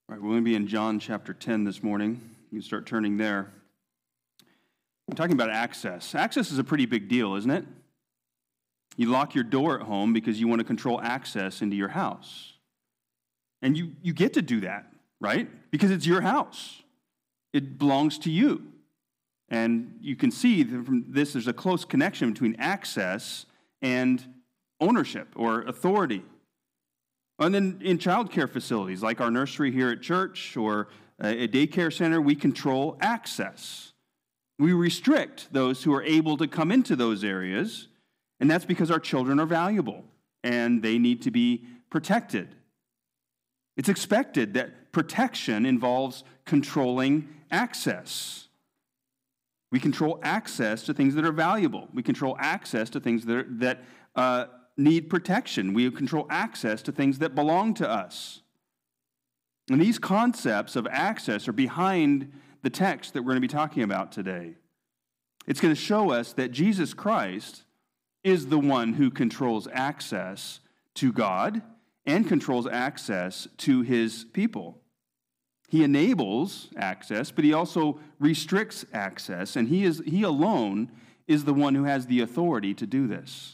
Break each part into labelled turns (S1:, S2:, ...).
S1: All right, we're going to be in John chapter 10 this morning. You can start turning there. We're talking about access. Access is a pretty big deal, isn't it? You lock your door at home because you want to control access into your house. And you get to do that, right? Because it's your house. It belongs to you. And you can see that from this, there's a close connection between access and ownership or authority. And then in childcare facilities, like our nursery here at church or a daycare center, we control access. We restrict those who are able to come into those areas, and that's because our children are valuable, and they need to be protected. It's expected that protection involves controlling access. We control access to things that are valuable. We control access to things that need protection. We control access to things that belong to us. And these concepts of access are behind the text that we're going to be talking about today. It's going to show us that Jesus Christ is the one who controls access to God and controls access to his people. He enables access, but he also restricts access, and he alone is the one who has the authority to do this.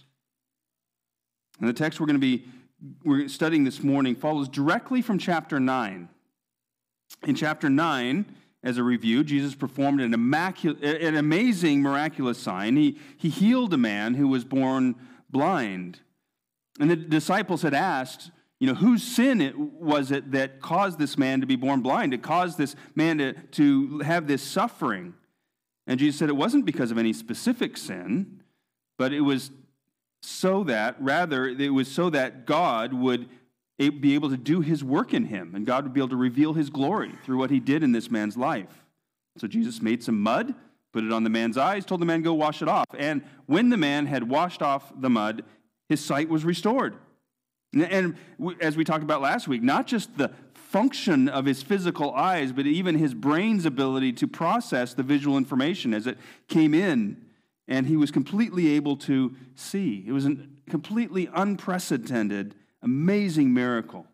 S1: And the text we're studying this morning follows directly from chapter 9. In chapter 9, as a review, Jesus performed an amazing miraculous sign. He healed a man who was born blind. And the disciples had asked, whose sin was it that caused this man to be born blind? It caused this man to have this suffering. And Jesus said it wasn't because of any specific sin, but it was so that God would be able to do his work in him, and God would be able to reveal his glory through what he did in this man's life. So Jesus made some mud, put it on the man's eyes, told the man, go wash it off. And when the man had washed off the mud, his sight was restored. And as we talked about last week, not just the function of his physical eyes, but even his brain's ability to process the visual information as it came in. And he was completely able to see. It was a completely unprecedented, amazing miracle.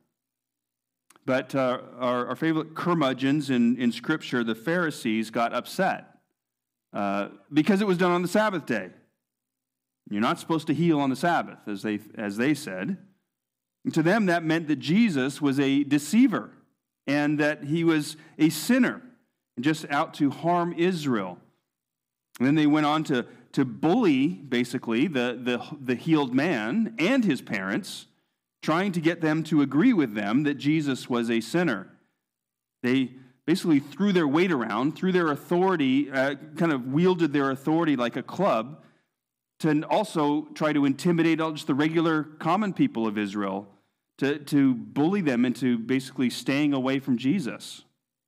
S1: But our favorite curmudgeons in Scripture, the Pharisees, got upset because it was done on the Sabbath day. You're not supposed to heal on the Sabbath, as they said. And to them, that meant that Jesus was a deceiver and that he was a sinner, just out to harm Israel. And then they went on to bully, basically, the healed man and his parents, trying to get them to agree with them that Jesus was a sinner. They basically threw their weight around, threw their authority, kind of wielded their authority like a club, to also try to intimidate just the regular common people of Israel, to bully them into basically staying away from Jesus.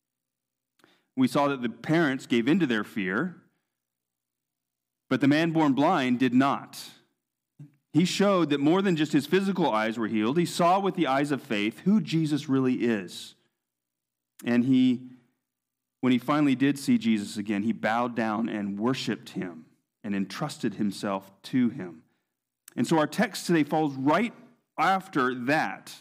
S1: We saw that the parents gave into their fear, but the man born blind did not. He showed that more than just his physical eyes were healed, he saw with the eyes of faith who Jesus really is. And when he finally did see Jesus again, he bowed down and worshiped him and entrusted himself to him. And so our text today falls right after that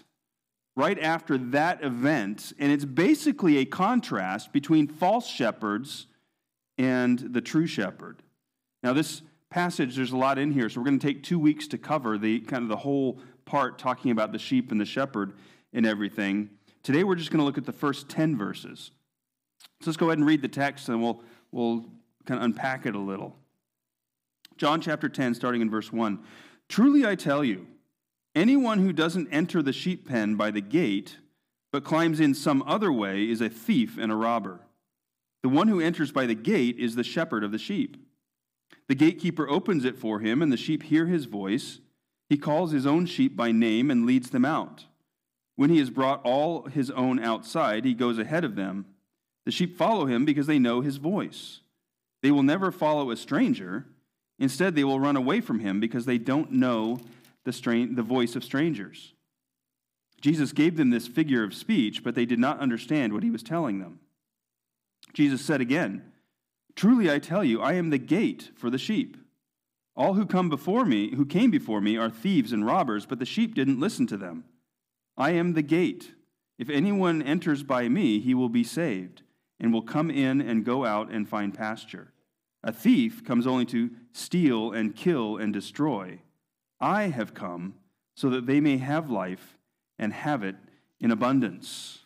S1: event, and it's basically a contrast between false shepherds and the true shepherd. Now, this passage, there's a lot in here, so we're going to take 2 weeks to cover the whole part talking about the sheep and the shepherd and everything. Today, we're just going to look at the first 10 verses. So let's go ahead and read the text, and we'll kind of unpack it a little. John chapter 10, starting in verse 1. Truly I tell you, anyone who doesn't enter the sheep pen by the gate, but climbs in some other way, is a thief and a robber. The one who enters by the gate is the shepherd of the sheep. The gatekeeper opens it for him, and the sheep hear his voice. He calls his own sheep by name and leads them out. When he has brought all his own outside, he goes ahead of them. The sheep follow him because they know his voice. They will never follow a stranger. Instead, they will run away from him because they don't know the voice of strangers. Jesus gave them this figure of speech, but they did not understand what he was telling them. Jesus said again, Truly I tell you, I am the gate for the sheep. All who came before me are thieves and robbers, but the sheep didn't listen to them. I am the gate. If anyone enters by me, he will be saved, and will come in and go out and find pasture. A thief comes only to steal and kill and destroy. I have come so that they may have life and have it in abundance.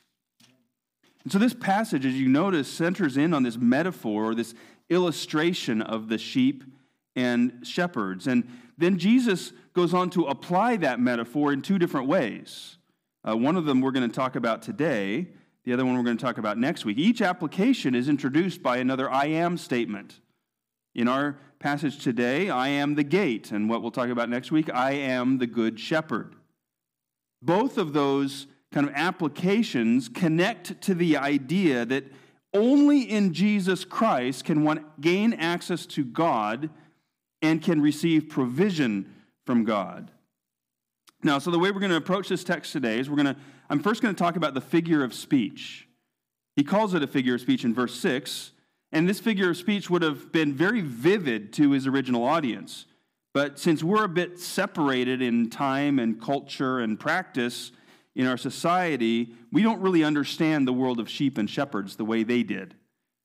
S1: And so this passage, as you notice, centers in on this metaphor, or this illustration of the sheep and shepherds. And then Jesus goes on to apply that metaphor in two different ways. One of them we're going to talk about today. The other one we're going to talk about next week. Each application is introduced by another I am statement. In our passage today, I am the gate. And what we'll talk about next week, I am the good shepherd. Both of those kind of applications connect to the idea that only in Jesus Christ can one gain access to God and can receive provision from God. Now, so the way we're going to approach this text today is I'm first going to talk about the figure of speech. He calls it a figure of speech in verse 6, and this figure of speech would have been very vivid to his original audience. But since we're a bit separated in time and culture and practice in our society, we don't really understand the world of sheep and shepherds the way they did.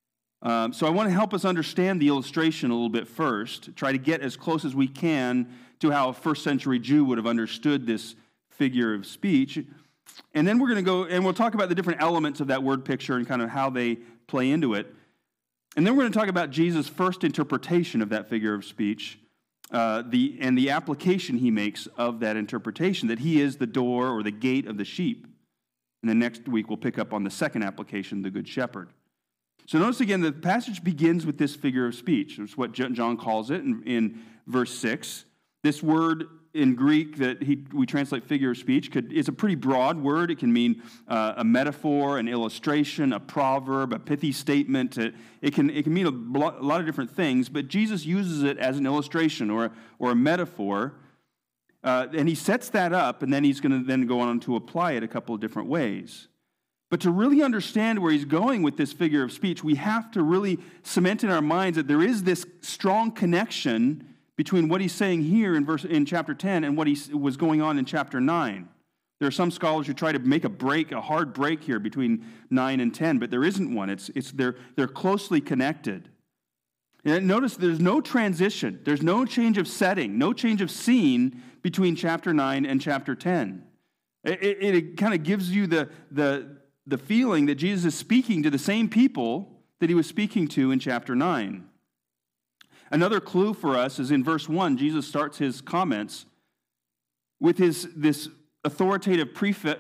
S1: So I want to help us understand the illustration a little bit first, try to get as close as we can to how a first century Jew would have understood this figure of speech. And then we're going to go, and we'll talk about the different elements of that word picture and kind of how they play into it. And then we're going to talk about Jesus' first interpretation of that figure of speech, and the application he makes of that interpretation, that he is the door or the gate of the sheep. And then next week we'll pick up on the second application, the good shepherd. So notice again, the passage begins with this figure of speech. It's what John calls it in verse 6. This word in Greek that we translate figure of speech is a pretty broad word. It can mean a metaphor, an illustration, a proverb, a pithy statement. It can mean a lot of different things, but Jesus uses it as an illustration or a metaphor, and he sets that up, and then he's going to then go on to apply it a couple of different ways. But to really understand where he's going with this figure of speech, we have to really cement in our minds that there is this strong connection between what he's saying here in chapter 10 and what was going on in chapter 9. There are some scholars who try to make a hard break here between 9 and 10, but there isn't one. They're closely connected. And notice there's no transition. There's no change of setting, no change of scene between chapter 9 and chapter 10. It kind of gives you the feeling that Jesus is speaking to the same people that he was speaking to in chapter 9. Another clue for us is in verse 1, Jesus starts his comments with this authoritative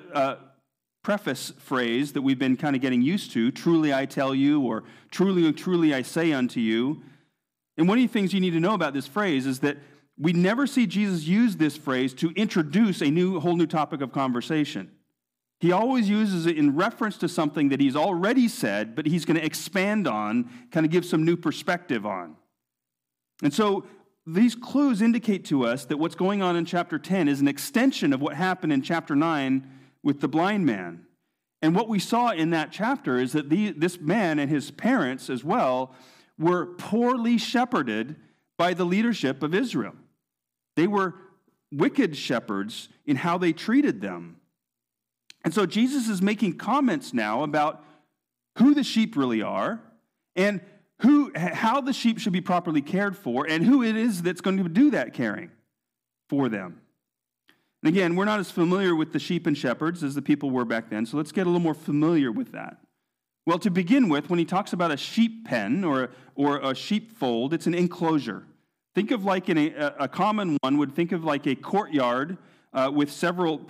S1: preface phrase that we've been kind of getting used to, truly I tell you, or truly, truly I say unto you. And one of the things you need to know about this phrase is that we never see Jesus use this phrase to introduce a whole new topic of conversation. He always uses it in reference to something that he's already said, but he's going to expand on, kind of give some new perspective on. And so these clues indicate to us that what's going on in chapter 10 is an extension of what happened in chapter 9 with the blind man. And what we saw in that chapter is that this man and his parents as well were poorly shepherded by the leadership of Israel. They were wicked shepherds in how they treated them. And so Jesus is making comments now about who the sheep really are and how the sheep should be properly cared for, and who it is that's going to do that caring for them. And again, we're not as familiar with the sheep and shepherds as the people were back then, so let's get a little more familiar with that. Well, to begin with, when he talks about a sheep pen or a sheepfold, it's an enclosure. Think of like a common one would think of like a courtyard with several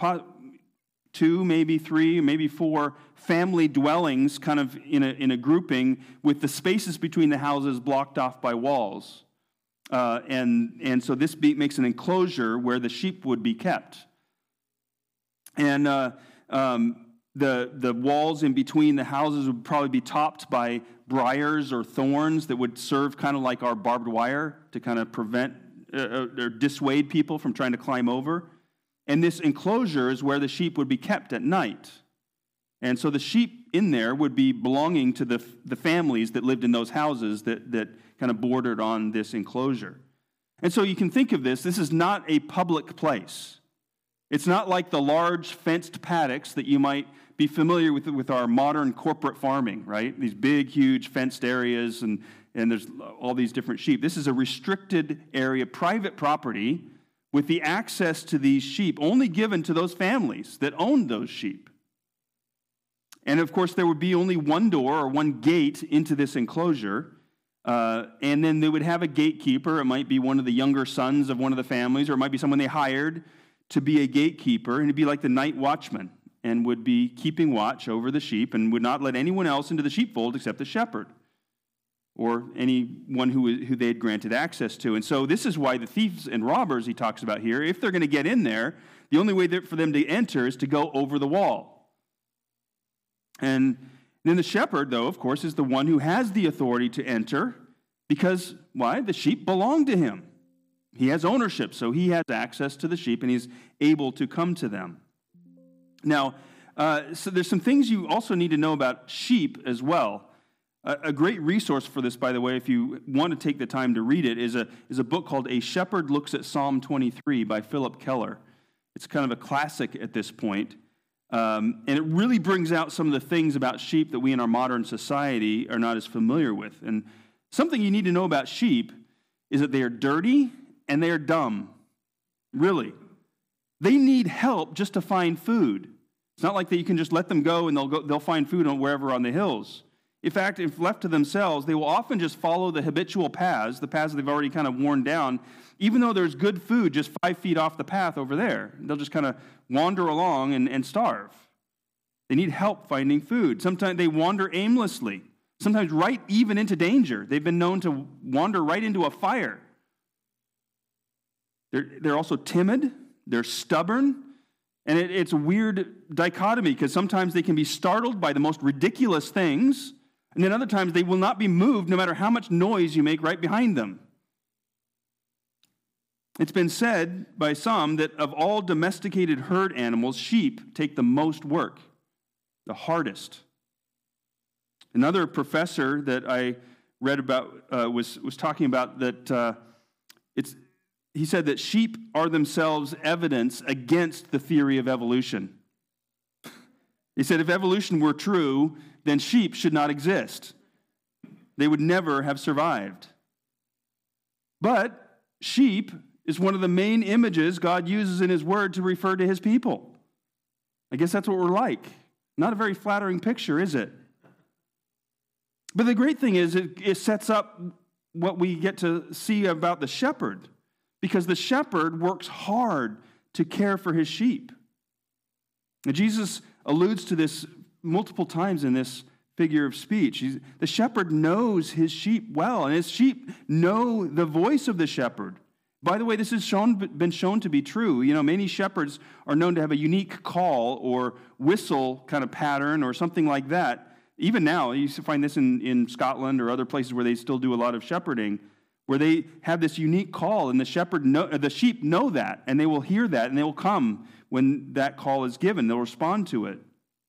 S1: 2, maybe 3, maybe 4 family dwellings kind of in a grouping with the spaces between the houses blocked off by walls. And so this makes an enclosure where the sheep would be kept. And the walls in between the houses would probably be topped by briars or thorns that would serve kind of like our barbed wire to kind of prevent or dissuade people from trying to climb over. And this enclosure is where the sheep would be kept at night. And so the sheep in there would be belonging to the families that lived in those houses that kind of bordered on this enclosure. And so you can think of this is not a public place. It's not like the large fenced paddocks that you might be familiar with our modern corporate farming, right? These big, huge fenced areas, and there's all these different sheep. This is a restricted area, private property, with the access to these sheep only given to those families that owned those sheep. And of course, there would be only one door or one gate into this enclosure. And then they would have a gatekeeper. It might be one of the younger sons of one of the families, or it might be someone they hired to be a gatekeeper, and it'd be like the night watchman, and would be keeping watch over the sheep and would not let anyone else into the sheepfold except the shepherd or anyone who they had granted access to. And so this is why the thieves and robbers he talks about here, if they're going to get in there, the only way for them to enter is to go over the wall. And then the shepherd, though, of course, is the one who has the authority to enter because, why? The sheep belong to him. He has ownership, so he has access to the sheep, and he's able to come to them. Now, so there's some things you also need to know about sheep as well. A great resource for this, by the way, if you want to take the time to read it, is a book called A Shepherd Looks at Psalm 23 by Philip Keller. It's kind of a classic at this point. And it really brings out some of the things about sheep that we in our modern society are not as familiar with. And something you need to know about sheep is that they are dirty and they are dumb. Really. They need help just to find food. It's not like that you can just let them go and they'll find food wherever on the hills. In fact, if left to themselves, they will often just follow the habitual paths, the paths they've already kind of worn down, even though there's good food just 5 feet off the path over there. They'll just kind of wander along and starve. They need help finding food. Sometimes they wander aimlessly, sometimes right even into danger. They've been known to wander right into a fire. They're also timid, they're stubborn, and it's a weird dichotomy because sometimes they can be startled by the most ridiculous things, and then other times they will not be moved no matter how much noise you make right behind them. It's been said by some that of all domesticated herd animals, sheep take the most work, the hardest. Another professor that I read about was talking about that he said that sheep are themselves evidence against the theory of evolution. He said if evolution were true, then sheep should not exist. They would never have survived. But sheep is one of the main images God uses in his word to refer to his people. I guess that's what we're like. Not a very flattering picture, is it? But the great thing is it sets up what we get to see about the shepherd, because the shepherd works hard to care for his sheep. And Jesus alludes to this multiple times in this figure of speech. The shepherd knows his sheep well, and his sheep know the voice of the shepherd. By the way, this has been shown to be true. You know, many shepherds are known to have a unique call or whistle kind of pattern or something like that. Even now, you find this in Scotland or other places where they still do a lot of shepherding, where they have this unique call, and the sheep know that, and they will hear that, and they will come when that call is given. They'll respond to it.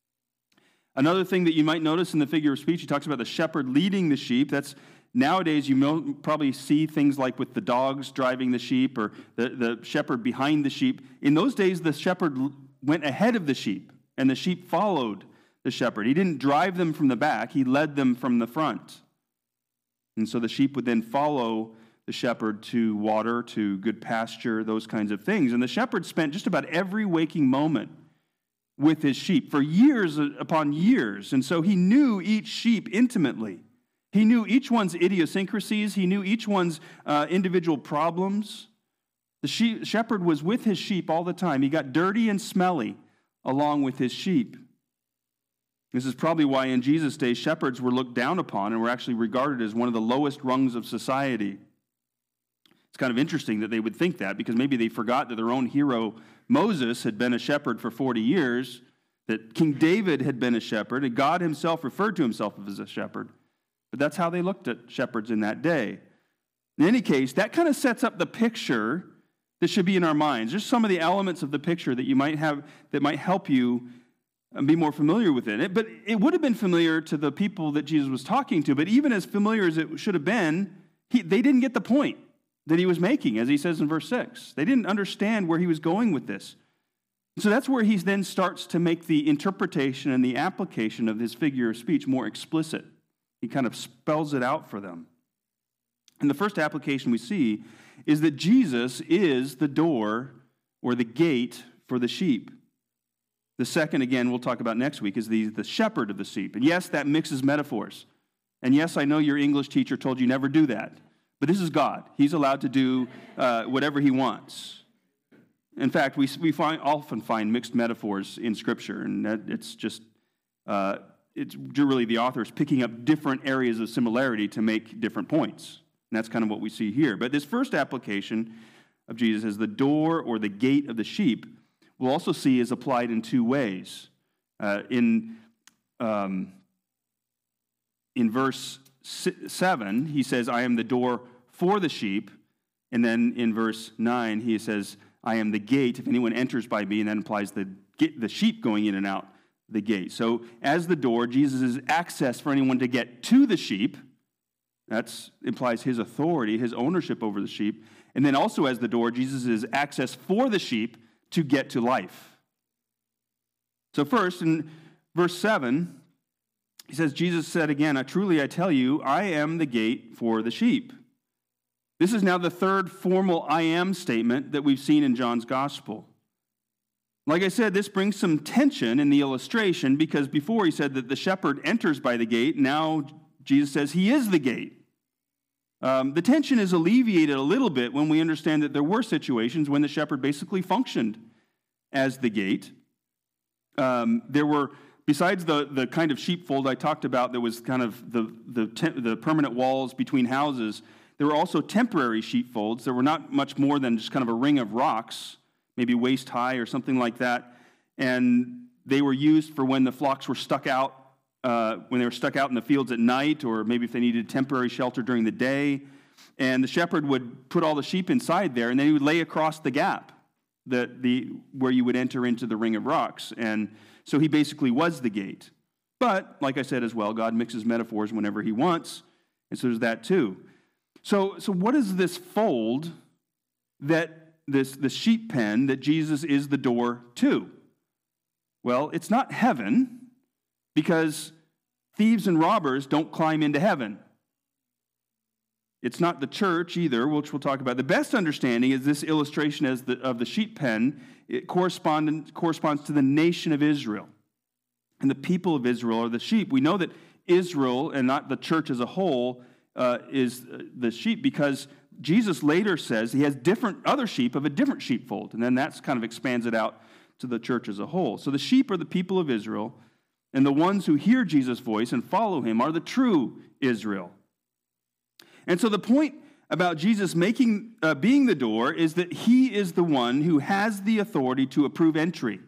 S1: Another thing that you might notice in the figure of speech, he talks about the shepherd leading the sheep. That's nowadays you probably see things like with the dogs driving the sheep or the shepherd behind the sheep. In those days, the shepherd went ahead of the sheep, and the sheep followed the shepherd. He didn't drive them from the back. He led them from the front. And so the sheep would then follow the shepherd to water, to good pasture, those kinds of things. And the shepherd spent just about every waking moment with his sheep for years upon years. And so he knew each sheep intimately. He knew each one's idiosyncrasies. He knew each one's individual problems. The shepherd was with his sheep all the time. He got dirty and smelly along with his sheep. This is probably why in Jesus' day, shepherds were looked down upon and were actually regarded as one of the lowest rungs of society. It's kind of interesting that they would think that, because maybe they forgot that their own hero, Moses, had been a shepherd for 40 years, that King David had been a shepherd, and God himself referred to himself as a shepherd. But that's how they looked at shepherds in that day. In any case, that kind of sets up the picture that should be in our minds. Just some of the elements of the picture that you might have that might help you and be more familiar with it. But it would have been familiar to the people that Jesus was talking to, but even as familiar as it should have been, they didn't get the point that he was making, as he says in verse 6. They didn't understand where he was going with this. So that's where he then starts to make the interpretation and the application of his figure of speech more explicit. He kind of spells it out for them. And the first application we see is that Jesus is the door or the gate for the sheep. The second, again, we'll talk about next week, is the shepherd of the sheep. And yes, that mixes metaphors. And yes, I know your English teacher told you never do that. But this is God. He's allowed to do whatever he wants. In fact, we often find mixed metaphors in Scripture, and it's really the author is picking up different areas of similarity to make different points. And that's kind of what we see here. But this first application of Jesus as the door or the gate of the sheep, we'll also see is applied in two ways. In verse 7, he says, I am the door for the sheep. And then in verse 9, he says, I am the gate if anyone enters by me, and that implies the sheep going in and out the gate. So as the door, Jesus is access for anyone to get to the sheep. That implies his authority, his ownership over the sheep. And then also as the door, Jesus is access for the sheep to get to life. So first, in verse 7, he says, Jesus said again, truly I tell you, I am the gate for the sheep. This is now the third formal I am statement that we've seen in John's gospel. Like I said, this brings some tension in the illustration because before he said that the shepherd enters by the gate, now Jesus says he is the gate. The tension is alleviated a little bit when we understand that there were situations when the shepherd basically functioned as the gate. There were, besides the kind of sheepfold I talked about that was kind of the permanent walls between houses, there were also temporary sheepfolds. There were not much more than just kind of a ring of rocks, maybe waist high or something like that. And they were used for when the flocks were stuck out, when they were stuck out in the fields at night, or maybe if they needed temporary shelter during the day. And the shepherd would put all the sheep inside there, and then he would lay across the gap where you would enter into the ring of rocks. And so he basically was the gate. But, like I said as well, God mixes metaphors whenever he wants, and so there's that too. So what is this fold that the sheep pen that Jesus is the door to? Well, it's not heaven, because thieves and robbers don't climb into heaven. It's not the church either, which we'll talk about. The best understanding is this illustration of the sheep pen. It corresponds to the nation of Israel. And the people of Israel are the sheep. We know that Israel, and not the church as a whole, is the sheep, because Jesus later says he has other sheep of a different sheepfold, and then that's kind of expands it out to the church as a whole. So the sheep are the people of Israel, and the ones who hear Jesus' voice and follow him are the true Israel. And so the point about Jesus being the door is that he is the one who has the authority to approve entry.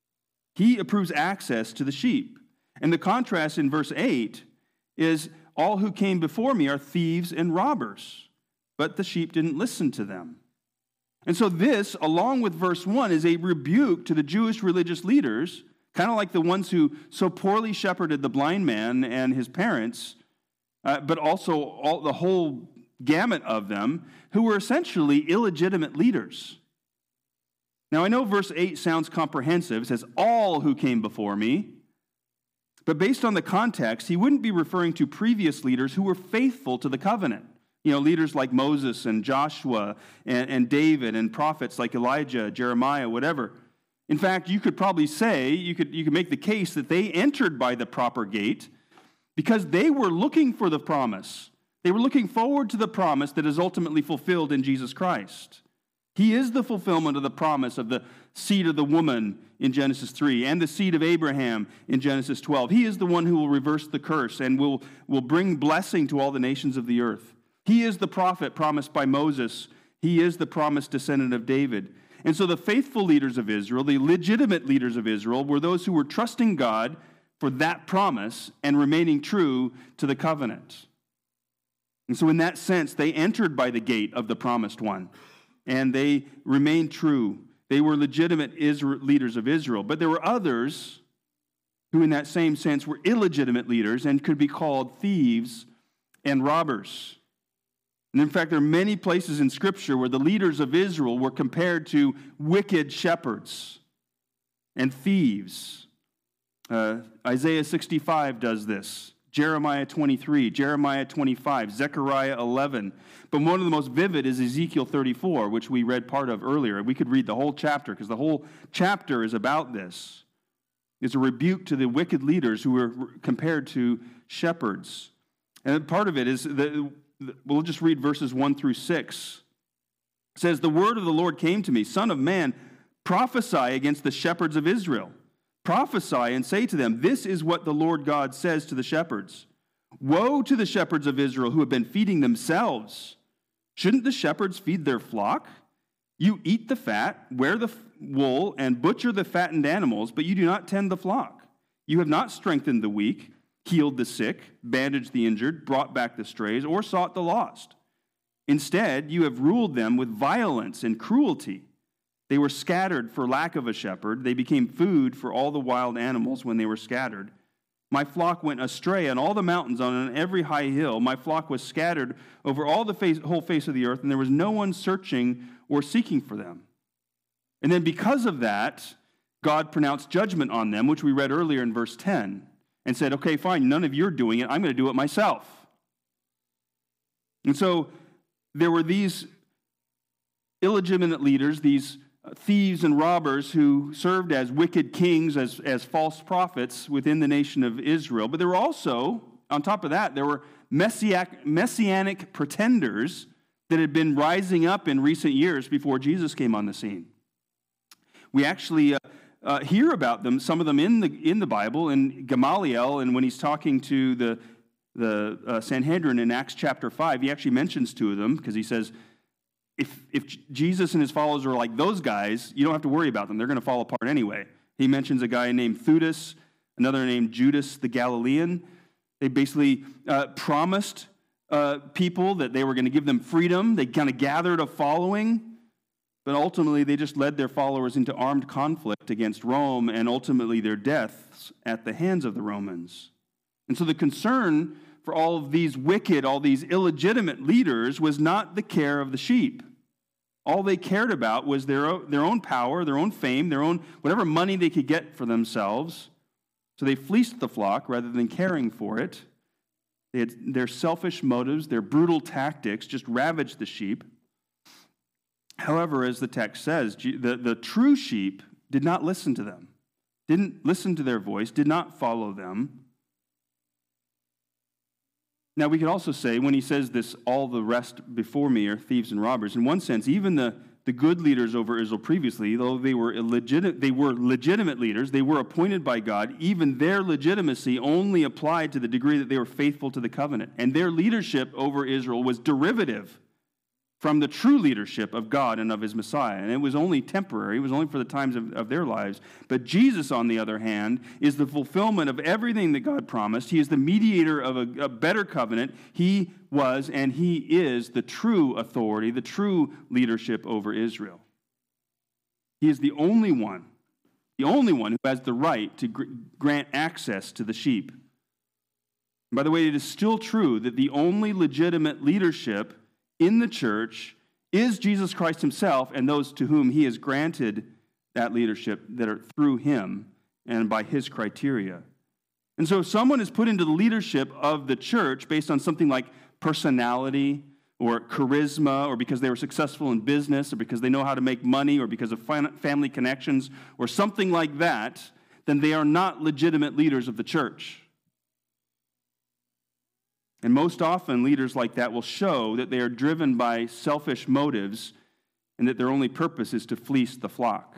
S1: He approves access to the sheep. And the contrast in verse 8 is, all who came before me are thieves and robbers, but the sheep didn't listen to them. And so this, along with verse 1, is a rebuke to the Jewish religious leaders, kind of like the ones who so poorly shepherded the blind man and his parents, but also the whole gamut of them, who were essentially illegitimate leaders. Now, I know verse 8 sounds comprehensive. It says, all who came before me. But based on the context, he wouldn't be referring to previous leaders who were faithful to the covenant. You know, leaders like Moses and Joshua and David and prophets like Elijah, Jeremiah, whatever. In fact, you could probably say, you could make the case that they entered by the proper gate because they were looking for the promise. They were looking forward to the promise that is ultimately fulfilled in Jesus Christ. He is the fulfillment of the promise of the seed of the woman in Genesis 3 and the seed of Abraham in Genesis 12. He is the one who will reverse the curse and will bring blessing to all the nations of the earth. He is the prophet promised by Moses. He is the promised descendant of David. And so the faithful leaders of Israel, the legitimate leaders of Israel, were those who were trusting God for that promise and remaining true to the covenant. And so in that sense, they entered by the gate of the promised one. And they remained true. They were legitimate leaders of Israel. But there were others who in that same sense were illegitimate leaders and could be called thieves and robbers. And in fact, there are many places in Scripture where the leaders of Israel were compared to wicked shepherds. and thieves. Isaiah 65 does this. Jeremiah 23, Jeremiah 25, Zechariah 11. But one of the most vivid is Ezekiel 34, which we read part of earlier. We could read the whole chapter because the whole chapter is about this. It's a rebuke to the wicked leaders who were compared to shepherds. And part of it is, we'll just read verses 1 through 6. It says, "The word of the Lord came to me, Son of man, prophesy against the shepherds of Israel. Prophesy and say to them, this is what the Lord God says to the shepherds. Woe to the shepherds of Israel who have been feeding themselves. Shouldn't the shepherds feed their flock? You eat the fat, wear the wool, and butcher the fattened animals, but you do not tend the flock. You have not strengthened the weak, healed the sick, bandaged the injured, brought back the strays, or sought the lost. Instead, you have ruled them with violence and cruelty. They were scattered for lack of a shepherd. They became food for all the wild animals when they were scattered. My flock went astray on all the mountains, on every high hill. My flock was scattered over all the whole face of the earth, and there was no one searching or seeking for them." And then because of that, God pronounced judgment on them, which we read earlier in verse 10, and said, okay, fine, none of you are doing it. I'm going to do it myself. And so there were these illegitimate leaders, these thieves and robbers who served as wicked kings, as false prophets within the nation of Israel. But there were also, on top of that, there were messianic pretenders that had been rising up in recent years before Jesus came on the scene. We actually hear about them, some of them in the Bible, in Gamaliel, and when he's talking to the Sanhedrin in Acts chapter 5, he actually mentions two of them, because he says, if Jesus and his followers are like those guys, you don't have to worry about them. They're going to fall apart anyway. He mentions a guy named Theudas, another named Judas the Galilean. They basically promised people that they were going to give them freedom. They kind of gathered a following, but ultimately they just led their followers into armed conflict against Rome and ultimately their deaths at the hands of the Romans. And so the concern for all of these wicked, all these illegitimate leaders was not the care of the sheep. All they cared about was their own power, their own fame, their own whatever money they could get for themselves. So they fleeced the flock rather than caring for it. They had their selfish motives, their brutal tactics just ravaged the sheep. However, as the text says, the true sheep did not listen to them, didn't listen to their voice, did not follow them. Now, we could also say, when he says this, all the rest before me are thieves and robbers, in one sense, even the good leaders over Israel previously, though they were legitimate leaders, they were appointed by God, even their legitimacy only applied to the degree that they were faithful to the covenant. And their leadership over Israel was derivative from the true leadership of God and of his Messiah. And it was only temporary. It was only for the times of their lives. But Jesus, on the other hand, is the fulfillment of everything that God promised. He is the mediator of a better covenant. He was and he is the true authority, the true leadership over Israel. He is the only one who has the right to grant access to the sheep. And by the way, it is still true that the only legitimate leadership in the church is Jesus Christ himself and those to whom he has granted that leadership that are through him and by his criteria. And so if someone is put into the leadership of the church based on something like personality or charisma, or because they were successful in business, or because they know how to make money, or because of family connections, or something like that, then they are not legitimate leaders of the church. And most often, leaders like that will show that they are driven by selfish motives and that their only purpose is to fleece the flock.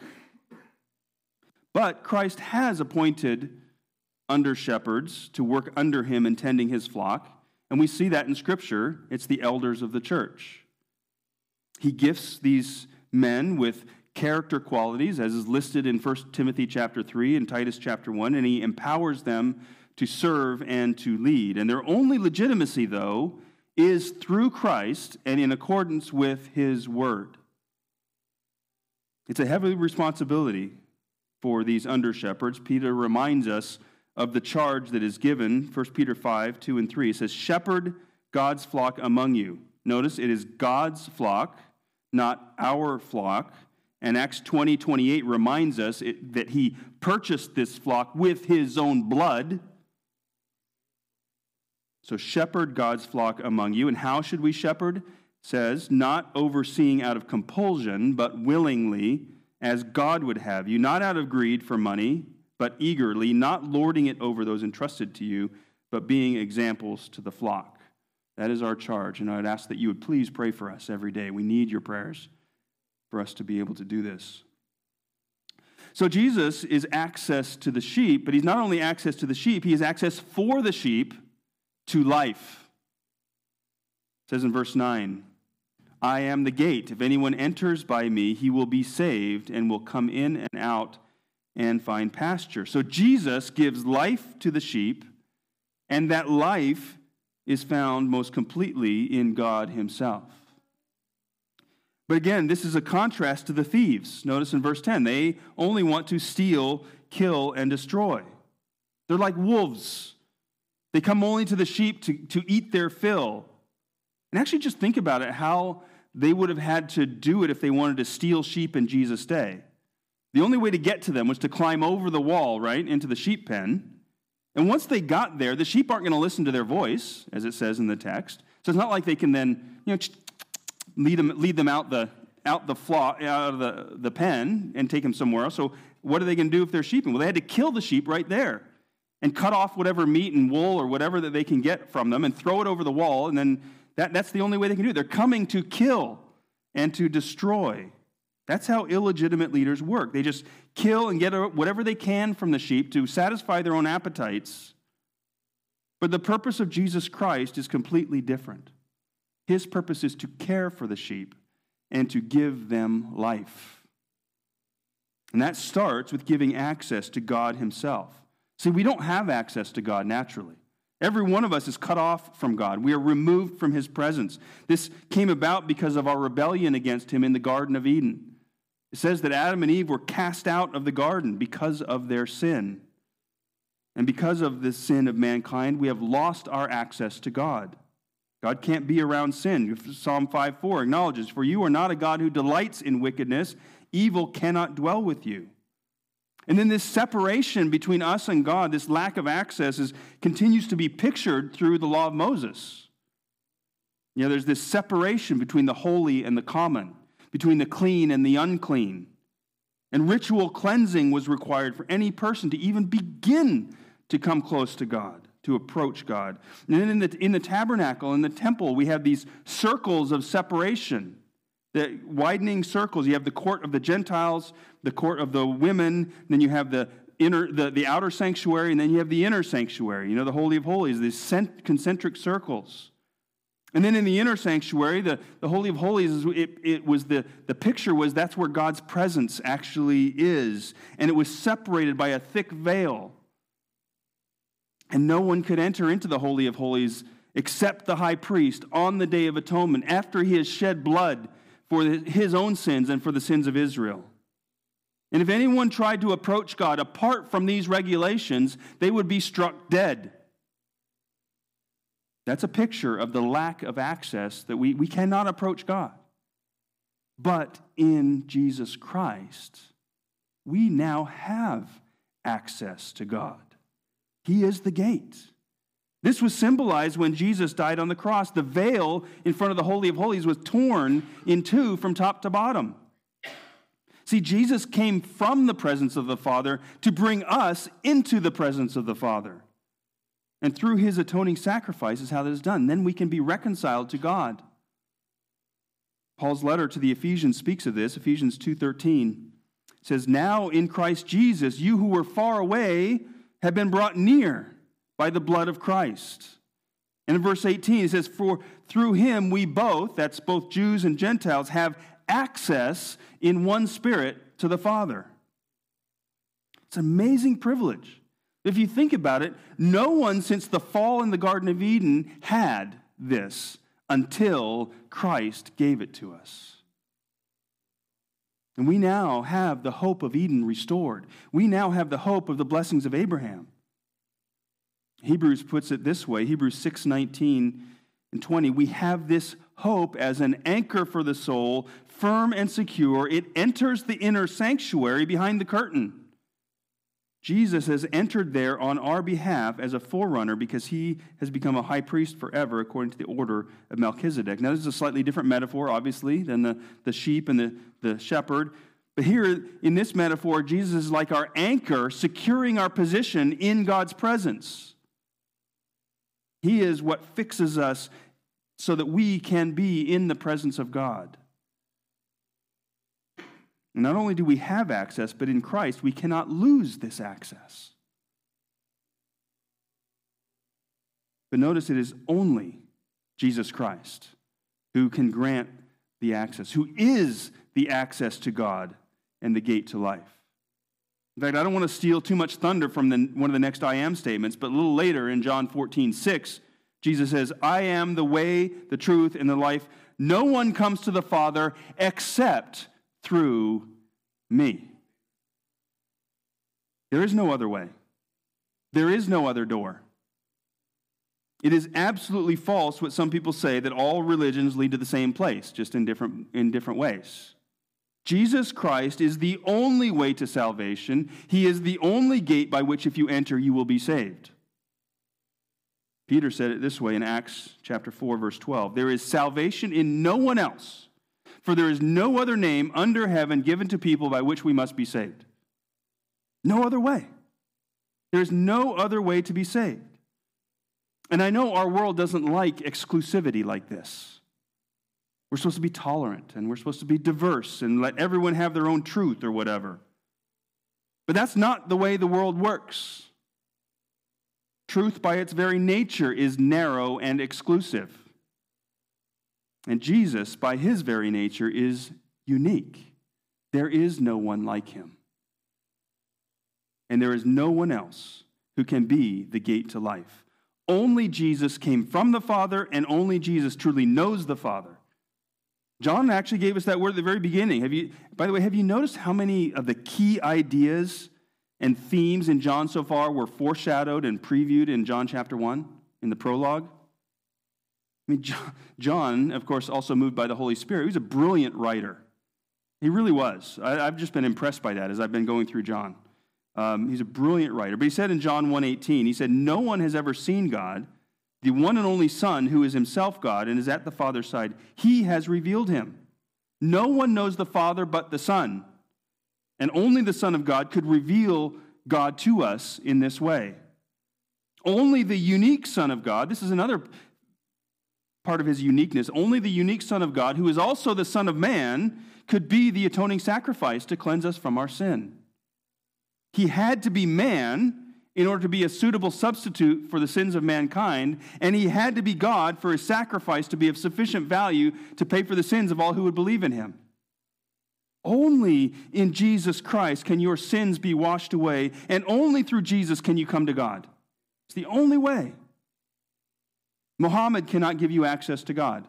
S1: But Christ has appointed under-shepherds to work under him in tending his flock, and we see that in Scripture. It's the elders of the church. He gifts these men with character qualities, as is listed in 1 Timothy chapter 3 and Titus chapter 1, and he empowers them to serve and to lead. And their only legitimacy, though, is through Christ and in accordance with his word. It's a heavy responsibility for these under-shepherds. Peter reminds us of the charge that is given, 1 Peter 5, 2 and 3. It says, "Shepherd God's flock among you." Notice, it is God's flock, not our flock, And Acts 20:28 reminds us that he purchased this flock with his own blood. So shepherd God's flock among you. And how should we shepherd? It says, not overseeing out of compulsion, but willingly, as God would have you, not out of greed for money, but eagerly, not lording it over those entrusted to you, but being examples to the flock. That is our charge, and I would ask that you would please pray for us every day. We need your prayers for us to be able to do this. So Jesus is access to the sheep, but he's not only access to the sheep, he is access for the sheep to life. It says in verse 9, I am the gate. If anyone enters by me, he will be saved and will come in and out and find pasture. So Jesus gives life to the sheep, and that life is found most completely in God himself. But again, this is a contrast to the thieves. Notice in verse 10, they only want to steal, kill, and destroy. They're like wolves. They come only to the sheep to eat their fill. And actually just think about it, how they would have had to do it if they wanted to steal sheep in Jesus' day. The only way to get to them was to climb over the wall, right, into the sheep pen. And once they got there, the sheep aren't going to listen to their voice, as it says in the text. So it's not like they can then, lead them out the flock, out of the pen and take them somewhere else. So what are they going to do if they're sheep? Well, they had to kill the sheep right there and cut off whatever meat and wool or whatever that they can get from them and throw it over the wall, and then that's the only way they can do it. They're coming to kill and to destroy. That's how illegitimate leaders work. They just kill and get whatever they can from the sheep to satisfy their own appetites. But the purpose of Jesus Christ is completely different. His purpose is to care for the sheep and to give them life. And that starts with giving access to God himself. See, we don't have access to God naturally. Every one of us is cut off from God. We are removed from his presence. This came about because of our rebellion against him in the Garden of Eden. It says that Adam and Eve were cast out of the garden because of their sin. And because of this sin of mankind, we have lost our access to God. God can't be around sin. Psalm 5:4 acknowledges, for you are not a God who delights in wickedness. Evil cannot dwell with you. And then this separation between us and God, this lack of access, continues to be pictured through the law of Moses. There's this separation between the holy and the common, between the clean and the unclean. And ritual cleansing was required for any person to even begin to come close to God, to approach God. And then in the tabernacle, in the temple, we have these circles of separation. The widening circles. You have the court of the Gentiles, the court of the women, then you have the outer sanctuary, and then you have the inner sanctuary, the Holy of Holies, these concentric circles. And then in the inner sanctuary, the Holy of Holies, it was the picture was that's where God's presence actually is. And it was separated by a thick veil. And no one could enter into the Holy of Holies except the high priest on the Day of Atonement after he has shed blood for his own sins and for the sins of Israel. And if anyone tried to approach God apart from these regulations, they would be struck dead. That's a picture of the lack of access that we cannot approach God. But in Jesus Christ, we now have access to God. He is the gate. This was symbolized when Jesus died on the cross. The veil in front of the Holy of Holies was torn in two from top to bottom. See, Jesus came from the presence of the Father to bring us into the presence of the Father. And through his atoning sacrifice is how that is done. Then we can be reconciled to God. Paul's letter to the Ephesians speaks of this. Ephesians 2:13 says, now in Christ Jesus, you who were far away have been brought near by the blood of Christ. And in verse 18, it says, for through him we both, that's both Jews and Gentiles, have access in one spirit to the Father. It's an amazing privilege. If you think about it, no one since the fall in the Garden of Eden had this until Christ gave it to us. And we now have the hope of Eden restored. We now have the hope of the blessings of Abraham. Hebrews puts it this way, Hebrews 6:19, and 20, we have this hope as an anchor for the soul, firm and secure. It enters the inner sanctuary behind the curtain. Jesus has entered there on our behalf as a forerunner because he has become a high priest forever according to the order of Melchizedek. Now, this is a slightly different metaphor, obviously, than the sheep and the shepherd. But here, in this metaphor, Jesus is like our anchor, securing our position in God's presence. He is what fixes us so that we can be in the presence of God. Not only do we have access, but in Christ we cannot lose this access. But notice it is only Jesus Christ who can grant the access, who is the access to God and the gate to life. In fact, I don't want to steal too much thunder from one of the next I am statements, but a little later in John 14:6, Jesus says, I am the way, the truth, and the life. No one comes to the Father except through me. There is no other way. There is no other door. It is absolutely false what some people say that all religions lead to the same place, just in different ways. Jesus Christ is the only way to salvation. He is the only gate by which if you enter, you will be saved. Peter said it this way in Acts chapter 4, verse 12. There is salvation in no one else, for there is no other name under heaven given to people by which we must be saved. No other way. There is no other way to be saved. And I know our world doesn't like exclusivity like this. We're supposed to be tolerant, and we're supposed to be diverse, and let everyone have their own truth or whatever. But that's not the way the world works. Truth by its very nature is narrow and exclusive. And Jesus, by his very nature, is unique. There is no one like him. And there is no one else who can be the gate to life. Only Jesus came from the Father, and only Jesus truly knows the Father. John actually gave us that word at the very beginning. By the way, have you noticed how many of the key ideas and themes in John so far were foreshadowed and previewed in John chapter 1, in the prologue? I mean, John, of course, also moved by the Holy Spirit. He was a brilliant writer. He really was. I've just been impressed by that as I've been going through John. He's a brilliant writer. But he said in John 1:18, he said, no one has ever seen God, the one and only Son, who is himself God and is at the Father's side. He has revealed him. No one knows the Father but the Son. And only the Son of God could reveal God to us in this way. Only the unique Son of God, this is another part of his uniqueness, only the unique Son of God, who is also the Son of Man, could be the atoning sacrifice to cleanse us from our sin. He had to be man in order to be a suitable substitute for the sins of mankind, and he had to be God for his sacrifice to be of sufficient value to pay for the sins of all who would believe in him. Only in Jesus Christ can your sins be washed away, and only through Jesus can you come to God. It's the only way. Muhammad cannot give you access to God.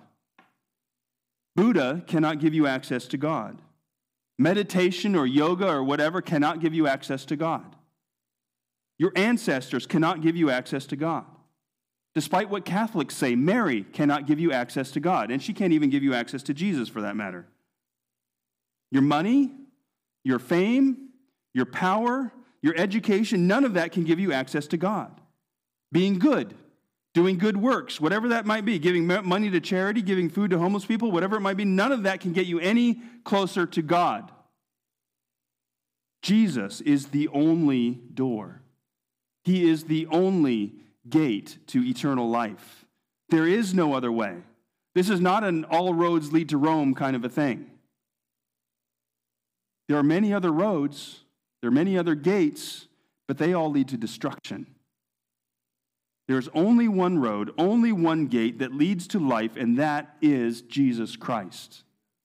S1: Buddha cannot give you access to God. Meditation or yoga or whatever cannot give you access to God. Your ancestors cannot give you access to God. Despite what Catholics say, Mary cannot give you access to God, and she can't even give you access to Jesus for that matter. Your money, your fame, your power, your education, none of that can give you access to God. Being good, doing good works, whatever that might be, giving money to charity, giving food to homeless people, whatever it might be, none of that can get you any closer to God. Jesus is the only door. He is the only gate to eternal life. There is no other way. This is not an all roads lead to Rome kind of a thing. There are many other roads, there are many other gates, but they all lead to destruction. There's only one road, only one gate that leads to life, and that is Jesus Christ.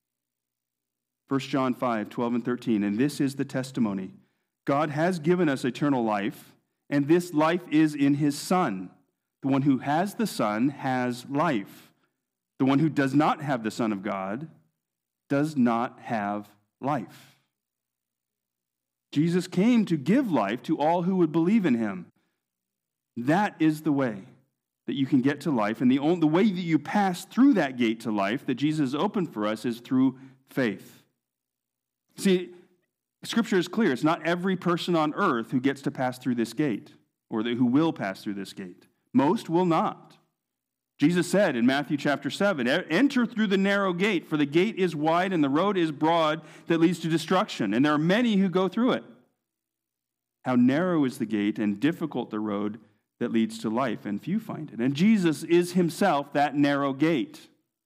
S1: 1 John 5:12 and 13, and this is the testimony. God has given us eternal life, and this life is in his Son. The one who has the Son has life. The one who does not have the Son of God does not have life. Jesus came to give life to all who would believe in him. That is the way. that you can get to life, and the way that you pass through that gate to life that Jesus has opened for us is through faith. See, Scripture is clear. It's not every person on earth who gets to pass through this gate, or who will pass through this gate. Most will not. Jesus said in Matthew chapter 7, enter through the narrow gate, for the gate is wide and the road is broad that leads to destruction, and there are many who go through it. How narrow is the gate and difficult the road that leads to life, and few find it. And Jesus is himself that narrow gate.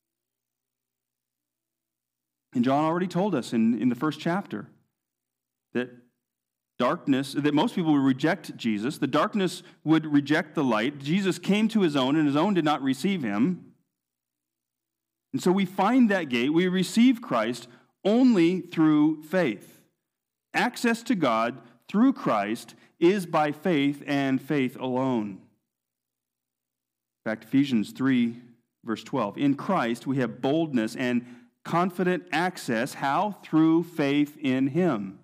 S1: And John already told us in the first chapter that most people would reject Jesus. The darkness would reject the light. Jesus came to his own, and his own did not receive him. And so we find that gate. We receive Christ only through faith. Access to God through Christ is by faith and faith alone. In fact, Ephesians 3, verse 12. In Christ we have boldness and confident access. How? Through faith in him.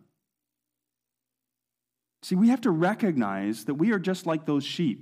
S1: See, we have to recognize that we are just like those sheep.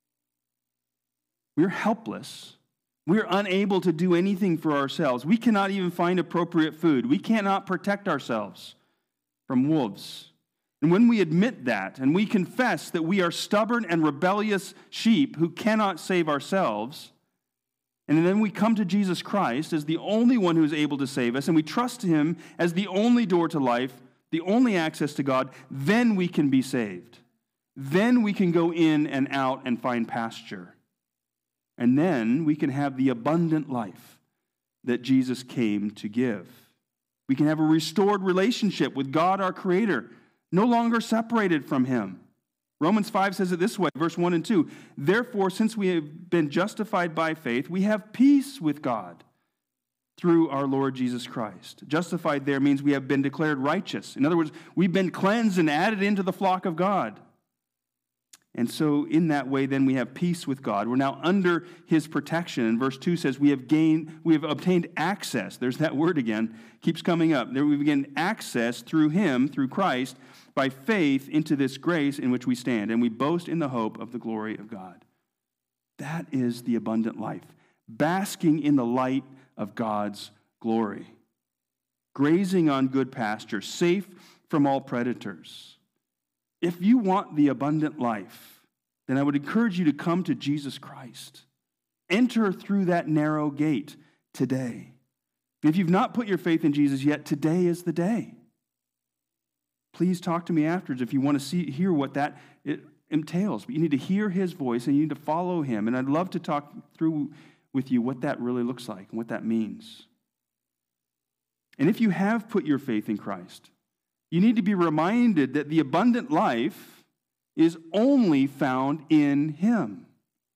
S1: We're helpless. We're unable to do anything for ourselves. We cannot even find appropriate food. We cannot protect ourselves from wolves. And when we admit that and we confess that we are stubborn and rebellious sheep who cannot save ourselves, and then we come to Jesus Christ as the only one who is able to save us, and we trust him as the only door to life, the only access to God, then we can be saved. Then we can go in and out and find pasture. And then we can have the abundant life that Jesus came to give. We can have a restored relationship with God, our Creator, no longer separated from him. Romans 5 says it this way, verse 1 and 2. Therefore, since we have been justified by faith, we have peace with God through our Lord Jesus Christ. Justified there means we have been declared righteous. In other words, we've been cleansed and added into the flock of God. And so in that way, then we have peace with God. We're now under his protection. And verse 2 says we have obtained access. There's that word again, keeps coming up. There we've gained access through him, through Christ, by faith into this grace in which we stand. And we boast in the hope of the glory of God. That is the abundant life. Basking in the light of God's glory. Grazing on good pasture, safe from all predators. If you want the abundant life, then I would encourage you to come to Jesus Christ. Enter through that narrow gate today. If you've not put your faith in Jesus yet, today is the day. Please talk to me afterwards if you want to hear what that entails. But you need to hear his voice and you need to follow him. And I'd love to talk through with you what that really looks like and what that means. And if you have put your faith in Christ, you need to be reminded that the abundant life is only found in him.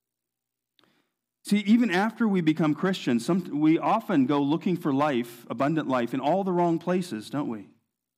S1: See, even after we become Christians, we often go looking for life, abundant life, in all the wrong places, don't we?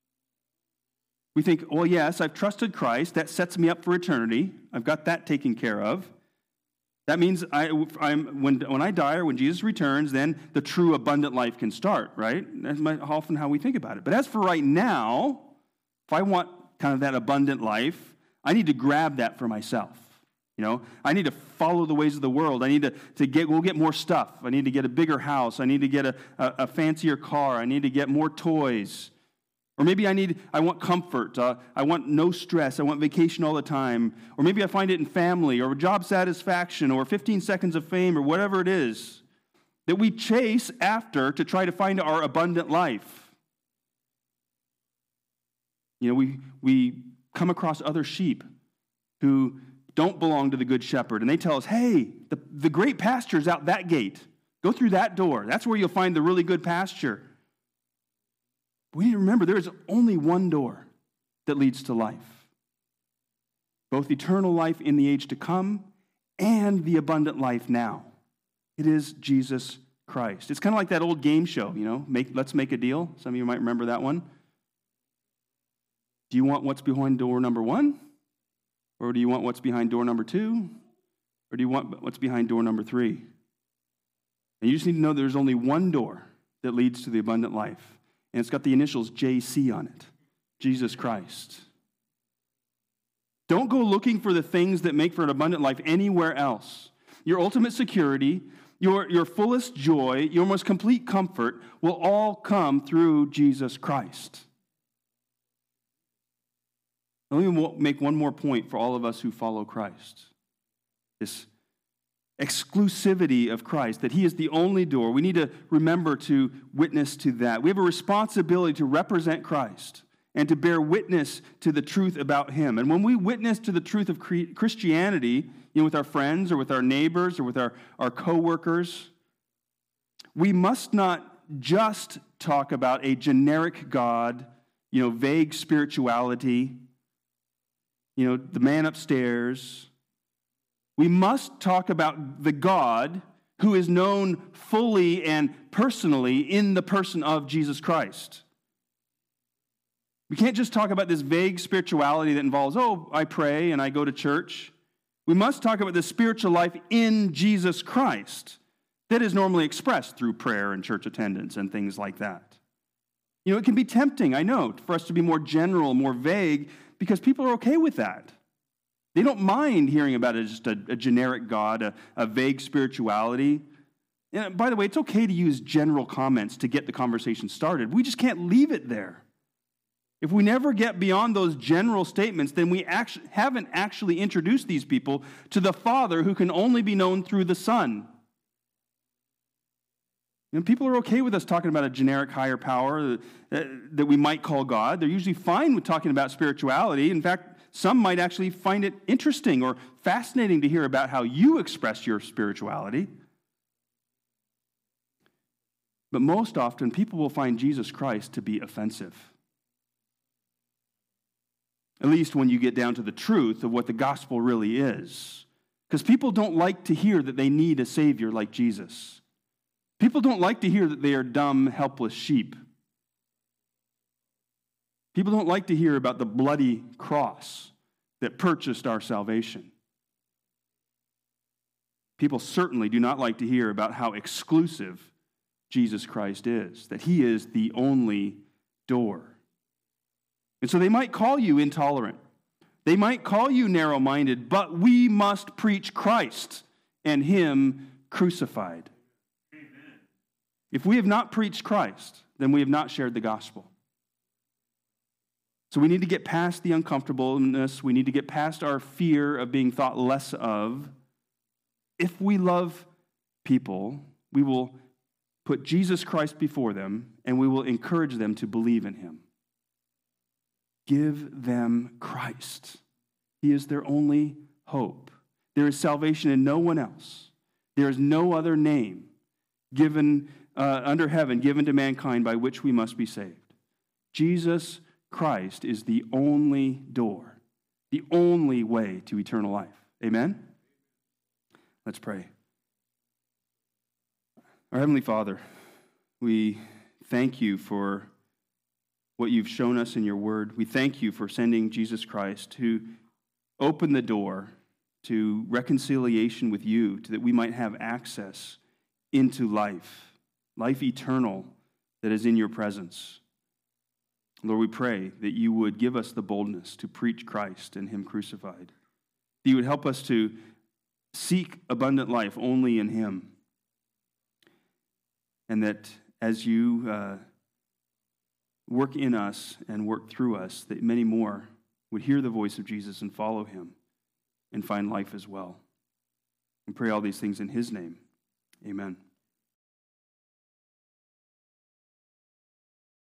S1: We think, oh yes, I've trusted Christ. That sets me up for eternity. I've got that taken care of. That means when I die or when Jesus returns, then the true abundant life can start, right? That's often how we think about it. But as for right now, if I want kind of that abundant life, I need to grab that for myself. You know, I need to follow the ways of the world. I need to get more stuff. I need to get a bigger house. I need to get a fancier car. I need to get more toys. Or maybe I want comfort. I want no stress. I want vacation all the time. Or maybe I find it in family or job satisfaction or 15 seconds of fame or whatever it is that we chase after to try to find our abundant life. You know, we come across other sheep who don't belong to the good shepherd. And they tell us, hey, the great pasture is out that gate. Go through that door. That's where you'll find the really good pasture. We need to remember there is only one door that leads to life. Both eternal life in the age to come and the abundant life now. It is Jesus Christ. It's kind of like that old game show, you know, Let's Make a Deal. Some of you might remember that one. Do you want what's behind door number 1? Or do you want what's behind door number 2? Or do you want what's behind door number 3? And you just need to know there's only one door that leads to the abundant life. And it's got the initials JC on it. Jesus Christ. Don't go looking for the things that make for an abundant life anywhere else. your ultimate security, your fullest joy, your most complete comfort will all come through Jesus Christ. Let me make one more point for all of us who follow Christ. This exclusivity of Christ, that he is the only door. We need to remember to witness to that. We have a responsibility to represent Christ and to bear witness to the truth about him. And when we witness to the truth of Christianity, with our friends or with our neighbors or with our co-workers, we must not just talk about a generic God, vague spirituality, the man upstairs. We must talk about the God who is known fully and personally in the person of Jesus Christ. We can't just talk about this vague spirituality that involves, I pray and I go to church. We must talk about the spiritual life in Jesus Christ that is normally expressed through prayer and church attendance and things like that. It can be tempting, I know, for us to be more general, more vague, because people are okay with that. They don't mind hearing about just a generic God, a vague spirituality. And by the way, it's okay to use general comments to get the conversation started. We just can't leave it there. If we never get beyond those general statements, then we haven't actually introduced these people to the Father who can only be known through the Son. People are okay with us talking about a generic higher power that we might call God. They're usually fine with talking about spirituality. In fact, some might actually find it interesting or fascinating to hear about how you express your spirituality. But most often, people will find Jesus Christ to be offensive. At least when you get down to the truth of what the gospel really is. Because people don't like to hear that they need a Savior like Jesus. People don't like to hear that they are dumb, helpless sheep. People don't like to hear about the bloody cross that purchased our salvation. People certainly do not like to hear about how exclusive Jesus Christ is, that he is the only door. And so they might call you intolerant. They might call you narrow-minded, but we must preach Christ and him crucified. Amen. If we have not preached Christ, then we have not shared the gospel. So we need to get past the uncomfortableness. We need to get past our fear of being thought less of. If we love people, we will put Jesus Christ before them, and we will encourage them to believe in him. Give them Christ. He is their only hope. There is salvation in no one else. There is no other name given under heaven, given to mankind by which we must be saved. Jesus Christ is the only door, the only way to eternal life. Amen? Let's pray. Our Heavenly Father, we thank you for what you've shown us in your word. We thank you for sending Jesus Christ to open the door to reconciliation with you, so that we might have access into life eternal that is in your presence. Lord, we pray that you would give us the boldness to preach Christ and him crucified. That you would help us to seek abundant life only in him. And that as you work in us and work through us, that many more would hear the voice of Jesus and follow him and find life as well. We pray all these things in his name. Amen.